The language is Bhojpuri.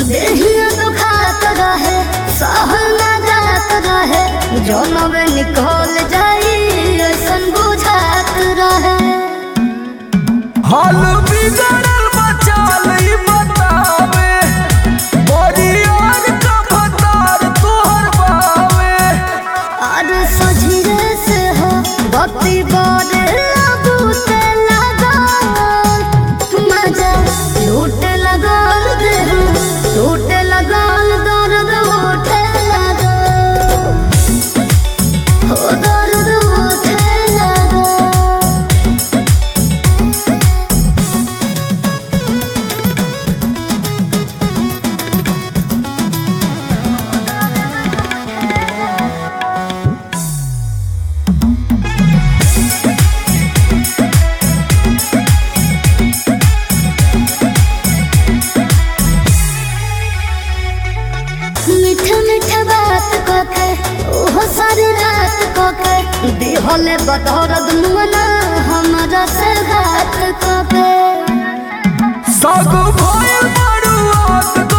देहिया दुखात रहे सहल ना जात रहे जनम निकल जाई ऐसन बुझात रहे। हाल बिगड़ल बचाल ई बतावे बड़ी और कफतार तोहर बावे। और सझिरे से हो भक्ति बड़े लगूते लगल मजा लूटे लगल देह टूटे लगल दर्द उठे लगल हो दर्द उठे लगल। मीठा मीठा बात कोके ओहो सारी रात कोके दिहले बदौरद मुना हमरा से घात कोके। सग भइल बड़ुआत